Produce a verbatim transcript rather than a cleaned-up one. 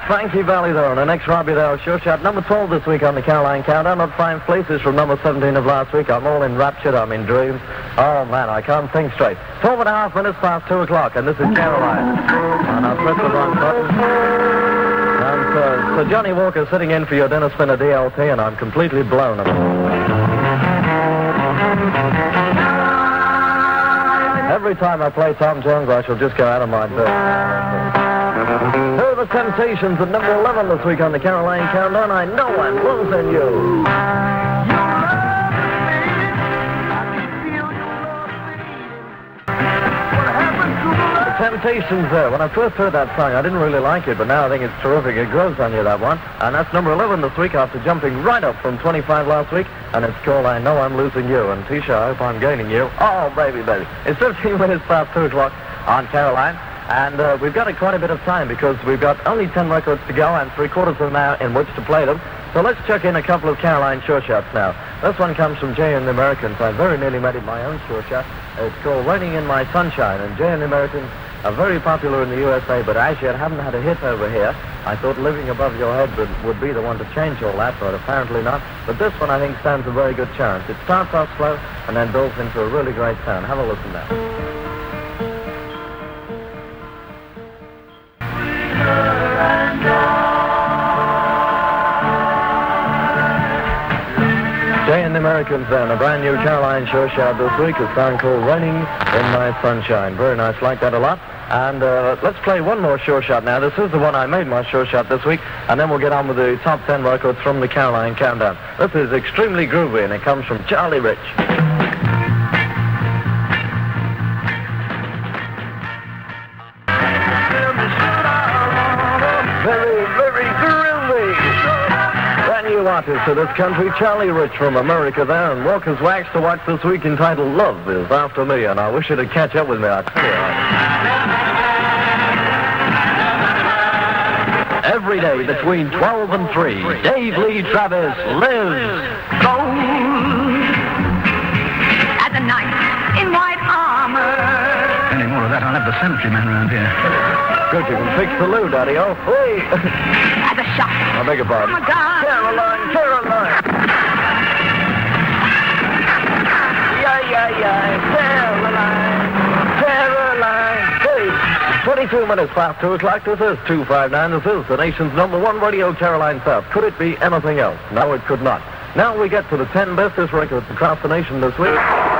Frankie Valli there on the next Robbie Dale Sure Shot. Number twelve this week on the Caroline Countdown. Not five places from number seventeen of last week. I'm all enraptured. I'm in dreams. Oh, man, I can't think straight. Twelve and a half minutes past two o'clock, and this is Caroline. And I'll press the wrong button. And uh, so Johnny Walker sitting in for your dinner spinner D L T, and I'm completely blown. Every time I play Tom Jones, I shall just go out of my bed. Here are the Temptations at number eleven this week on the Caroline Countdown. I know I'm losing you. The Temptations there. When I first heard that song, I didn't really like it, but now I think it's terrific. It grows on you, that one. And that's number eleven this week after jumping right up from twenty-five last week. And it's called I Know I'm Losing You. And Tisha, I hope I'm gaining you. Oh, baby, baby. It's fifteen minutes past two o'clock on Caroline. And uh, we've got a, quite a bit of time because we've got only ten records to go and three quarters of an hour in which to play them. So let's chuck in a couple of Caroline Sure Shots now. This one comes from Jay and the Americans. I very nearly made it my own Sure Shot. It's called Raining in My Sunshine. And Jay and the Americans are very popular in the U S A, but as yet haven't had a hit over here. I thought Living Above Your Head would, would be the one to change all that, but apparently not. But this one I think stands a very good chance. It starts off slow and then builds into a really great sound. Have a listen now. Jay and the Americans then, a brand new Caroline Sure Shot this week, a song called Raining in My Sunshine. Very nice, like that a lot. And uh, let's play one more Sure Shot now. This is the one I made my Sure Shot this week, and then we'll get on with the top ten records from the Caroline Countdown. This is extremely groovy, and it comes from Charlie Rich. Very, very groovy. Brand new artist to this country, Charlie Rich from America there, and Walker's Wax to watch this week entitled Love Is After Me, and I wish you to catch up with me, I tell you. Every day between twelve and three, Dave Lee Travis lives gold as a knight in white armor. Any more of that, I'll have the cemetery man around here. Good, you can fix the loo, Daddy. Oh, hey. As a shot. I beg your pardon. Oh, my God. Caroline, Caroline. Yeah, yeah, yeah. Caroline, Caroline. Hey, twenty-two minutes past two o'clock. This is two five nine. This is the nation's number one radio, Caroline South. Could it be anything else? No, it could not. Now we get to the ten bestest records across the nation this week.